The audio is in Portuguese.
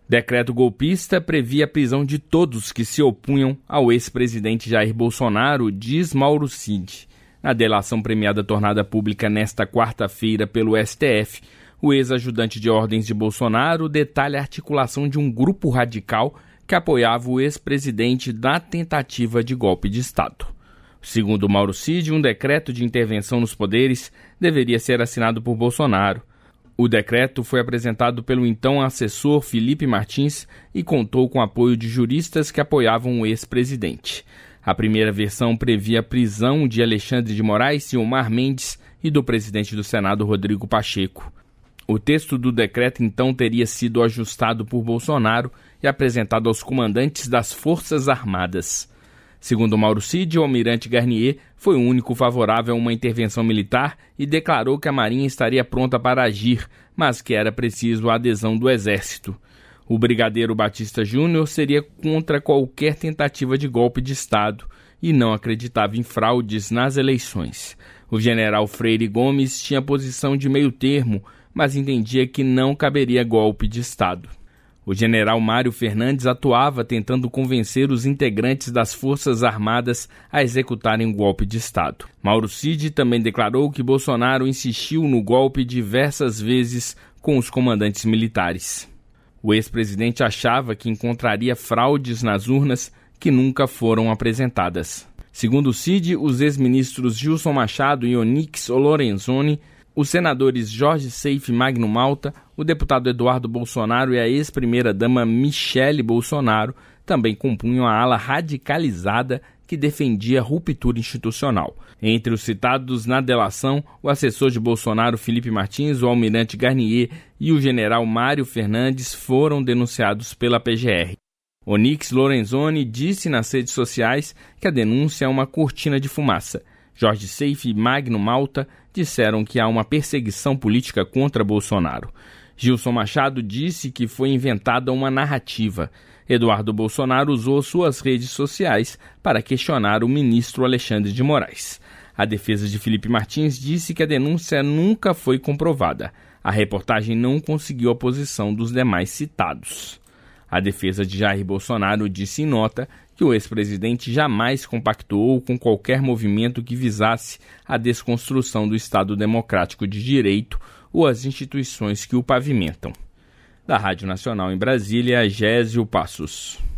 Decreto golpista previa a prisão de todos que se opunham ao ex-presidente Jair Bolsonaro, diz Mauro Cid. Na delação premiada tornada pública nesta quarta-feira pelo STF, o ex-ajudante de ordens de Bolsonaro detalha a articulação de um grupo radical que apoiava o ex-presidente na tentativa de golpe de Estado. Segundo Mauro Cid, um decreto de intervenção nos poderes deveria ser assinado por Bolsonaro. O decreto foi apresentado pelo então assessor Felipe Martins e contou com o apoio de juristas que apoiavam o ex-presidente. A primeira versão previa a prisão de Alexandre de Moraes, Gilmar Mendes e do presidente do Senado, Rodrigo Pacheco. O texto do decreto então teria sido ajustado por Bolsonaro e apresentado aos comandantes das Forças Armadas. Segundo Mauro Cid, o almirante Garnier foi o único favorável a uma intervenção militar e declarou que a Marinha estaria pronta para agir, mas que era preciso a adesão do Exército. O brigadeiro Batista Júnior seria contra qualquer tentativa de golpe de Estado e não acreditava em fraudes nas eleições. O general Freire Gomes tinha posição de meio termo, mas entendia que não caberia golpe de Estado. O general Mário Fernandes atuava tentando convencer os integrantes das Forças Armadas a executarem um golpe de Estado. Mauro Cid também declarou que Bolsonaro insistiu no golpe diversas vezes com os comandantes militares. O ex-presidente achava que encontraria fraudes nas urnas que nunca foram apresentadas. Segundo Cid, os ex-ministros Gilson Machado e Onyx Lorenzoni, os senadores Jorge Seife e Magno Malta, o deputado Eduardo Bolsonaro e a ex-primeira-dama Michele Bolsonaro também compunham a ala radicalizada que defendia a ruptura institucional. Entre os citados na delação, o assessor de Bolsonaro, Felipe Martins, o almirante Garnier e o general Mário Fernandes foram denunciados pela PGR. Onyx Lorenzoni disse nas redes sociais que a denúncia é uma cortina de fumaça. Jorge Seife e Magno Malta disseram que há uma perseguição política contra Bolsonaro. Gilson Machado disse que foi inventada uma narrativa. Eduardo Bolsonaro usou suas redes sociais para questionar o ministro Alexandre de Moraes. A defesa de Felipe Martins disse que a denúncia nunca foi comprovada. A reportagem não conseguiu a posição dos demais citados. A defesa de Jair Bolsonaro disse em nota que o ex-presidente jamais compactuou com qualquer movimento que visasse a desconstrução do Estado Democrático de Direito ou as instituições que o pavimentam. Da Rádio Nacional em Brasília, Gésio Passos.